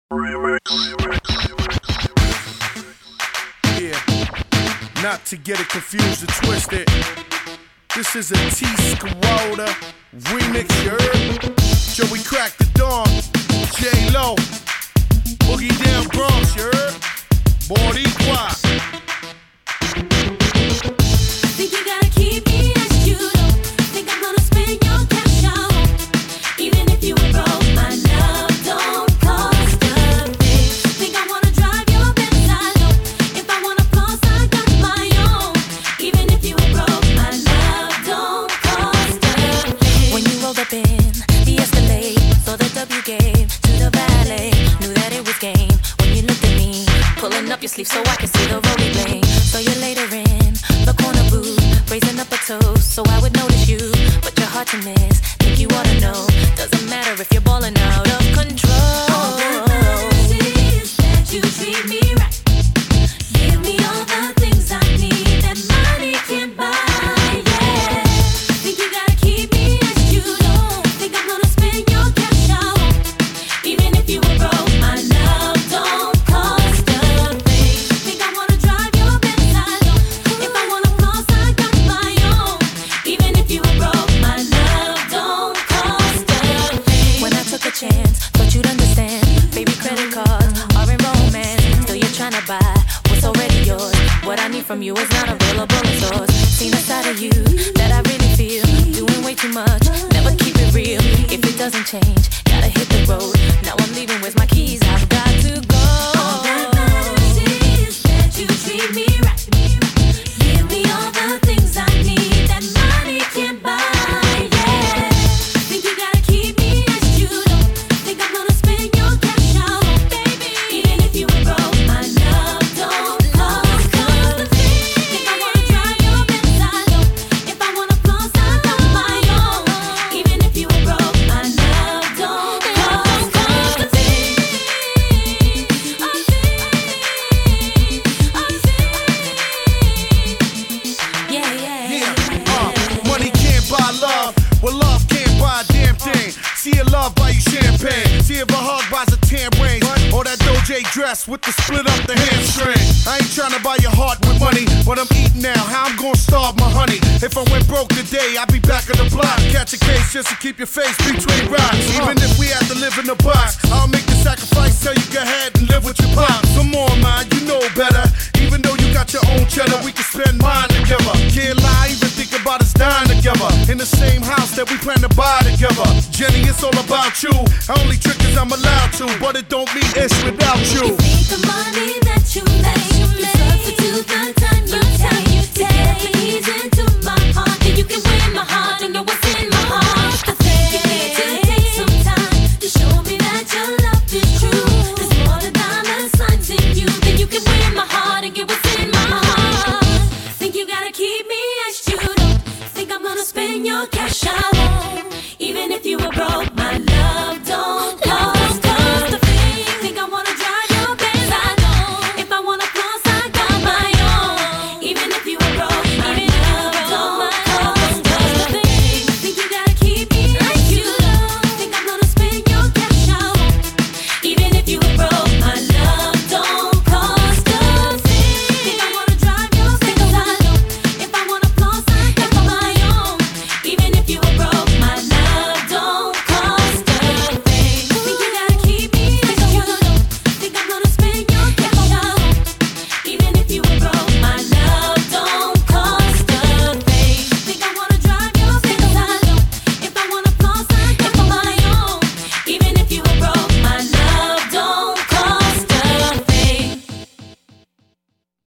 Yeah, not to get it confused or twisted. This is a T. Skywalder remix, you heard? Joey Crack the Dawn, J-Lo, Boogie Down Bronx, you heard? Boricua. Think you gotta keep me as you don't think I'm gonna spend your cash out. Even if you were broke, my love don't cost a thing. Think I wanna drive your Benz, I know. If I wanna floss, I got my own. Even if you were broke, my love don't cost a thing. When you rolled up in the Escalade, saw the W game to the valet, knew that it was game. When you looked at me, pulling up your sleeve so I could see the rolling blade. So you later in the corner booth, raising up a toast so I would notice you, but you're hard to miss. Think you ought to know, doesn't matter if you're balling out of control. All that matters is that you treat me right. Give me all the things I need that money can't buy. Yeah, think you gotta keep me as you don't think I'm gonna spend your cash out. Even if you were broke, my love don't cost a thing. Think I wanna drive your Benz, I know. If I wanna floss, I got my own. Even if you were broke, my love don't cost a thing. When I took a chance, thought you'd understand. Baby, credit cards are in romance. Still you're trying to buy what's already yours. What I need from you is not available in stores. Seen a side of you that I really feel. Doing way too much, never keep it real. If it doesn't change, gotta hit the road. Now I'm leaving, where's my keys? I've got to go. All that matters is that you treat me right. Give me all the things I need that money can't buy. Yeah, think you gotta keep me as you don't think I'm gonna spend your cash out, baby. Even if you were broke, my love don't cost a thing. Think I wanna drive your Benz, I know. If I wanna floss, I got my own. Even if you were broke, my love don't cost a thing. Money can't buy love, well love can't buy a damn thing. See a love buy you champagne, see if a hug buys a tan ring, or that Doja dress with the split up the hamstring. I ain't tryna buy your heart with money, what I'm eating now, how I'm gonna starve my honey. If I went broke today, I'd be back on the block. Catch a case just to keep your face between rocks. Even if we had to live in a box, I'll make the sacrifice, tell you go ahead and live with your pop. Come on man, you know better. Even though you got your own cheddar, we can spend mine together. Can't lie, even think about us dying together. In the same house that we plan to buy together. Jenny, it's all about you. Only trick is I'm allowed to, but it don't mean it's without you. Think the money